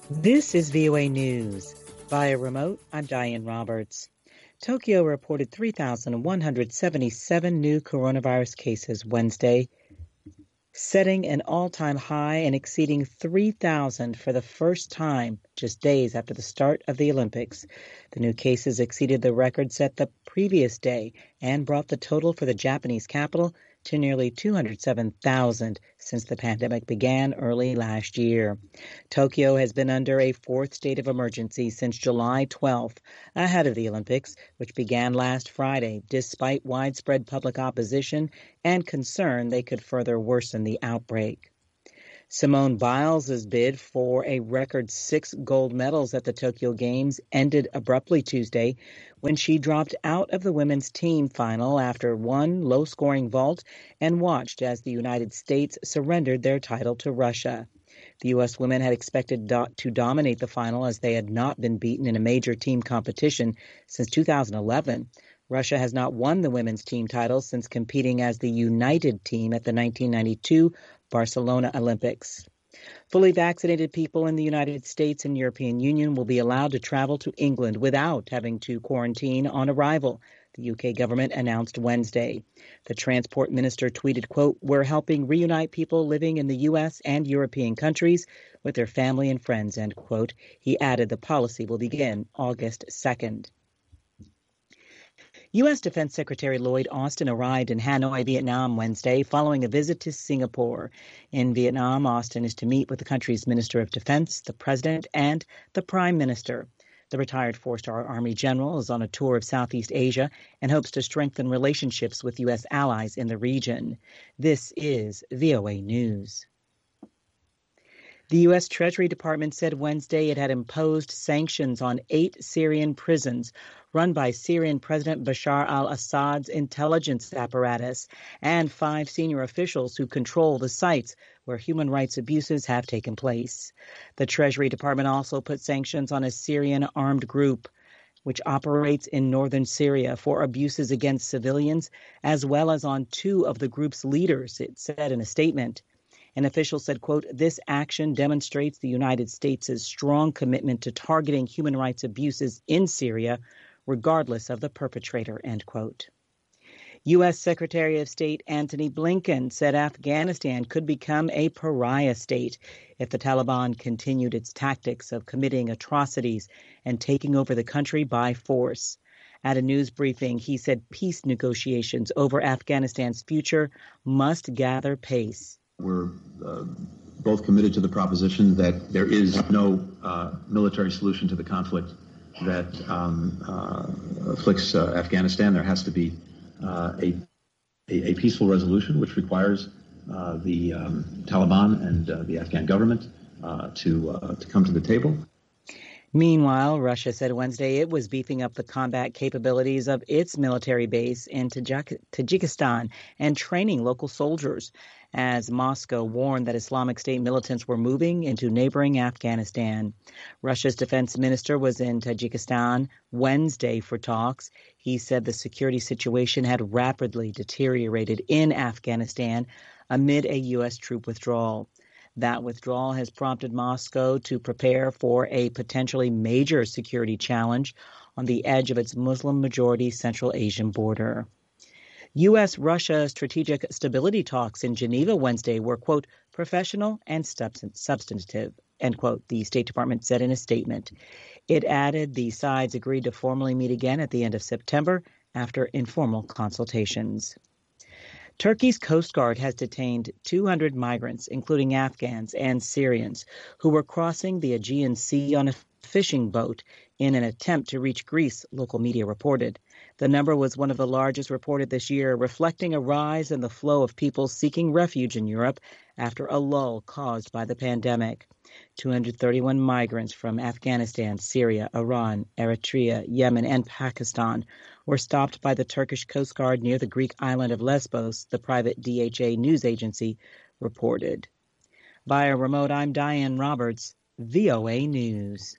This is VOA News. Via remote, I'm Diane Roberts. Tokyo reported 3,177 new coronavirus cases Wednesday, setting an all-time high and exceeding 3,000 for the first time just days after the start of the Olympics. The new cases exceeded the record set the previous day and brought the total for the Japanese capital to nearly 207,000 since the pandemic began early last year. Tokyo has been under a fourth state of emergency since July 12th, ahead of the Olympics, which began last Friday, despite widespread public opposition and concern they could further worsen the outbreak. Simone Biles' bid for a record 6 gold medals at the Tokyo Games ended abruptly Tuesday when she dropped out of the women's team final after one low-scoring vault and watched as the United States surrendered their title to Russia. The U.S. women had expected to dominate the final as they had not been beaten in a major team competition since 2011. Russia has not won the women's team title since competing as the United Team at the 1992 Barcelona Olympics. Fully vaccinated people in the United States and European Union will be allowed to travel to England without having to quarantine on arrival, the UK government announced Wednesday. The transport minister tweeted, quote, "We're helping reunite people living in the U.S. and European countries with their family and friends," end quote. He added the policy will begin August 2nd. U.S. Defense Secretary Lloyd Austin arrived in Hanoi, Vietnam Wednesday following a visit to Singapore. In Vietnam, Austin is to meet with the country's Minister of Defense, the President, and the Prime Minister. The retired four-star Army general is on a tour of Southeast Asia and hopes to strengthen relationships with U.S. allies in the region. This is VOA News. The U.S. Treasury Department said Wednesday it had imposed sanctions on 8 Syrian prisons run by Syrian President Bashar al-Assad's intelligence apparatus and 5 senior officials who control the sites where human rights abuses have taken place. The Treasury Department also put sanctions on a Syrian armed group which operates in northern Syria for abuses against civilians, as well as on 2 of the group's leaders, it said in a statement. An official said, quote, "This action demonstrates the United States' strong commitment to targeting human rights abuses in Syria, regardless of the perpetrator," end quote. U.S. Secretary of State Antony Blinken said Afghanistan could become a pariah state if the Taliban continued its tactics of committing atrocities and taking over the country by force. At a news briefing, he said peace negotiations over Afghanistan's future must gather pace. We're both committed to the proposition that there is no military solution to the conflict that afflicts Afghanistan. There has to be a peaceful resolution, which requires the Taliban and the Afghan government to come to the table. Meanwhile, Russia said Wednesday it was beefing up the combat capabilities of its military base in Tajikistan and training local soldiers, as Moscow warned that Islamic State militants were moving into neighboring Afghanistan. Russia's defense minister was in Tajikistan Wednesday for talks. He said the security situation had rapidly deteriorated in Afghanistan amid a U.S. troop withdrawal. That withdrawal has prompted Moscow to prepare for a potentially major security challenge on the edge of its Muslim-majority Central Asian border. U.S.-Russia strategic stability talks in Geneva Wednesday were, quote, "professional and substantive," end quote, the State Department said in a statement. It added the sides agreed to formally meet again at the end of September after informal consultations. Turkey's Coast Guard has detained 200 migrants, including Afghans and Syrians, who were crossing the Aegean Sea on a fishing boat in an attempt to reach Greece, local media reported. The number was one of the largest reported this year, reflecting a rise in the flow of people seeking refuge in Europe after a lull caused by the pandemic. 231 migrants from Afghanistan, Syria, Iran, Eritrea, Yemen, and Pakistan were stopped by the Turkish Coast Guard near the Greek island of Lesbos, the private DHA news agency reported. Via remote, I'm Diane Roberts, VOA News.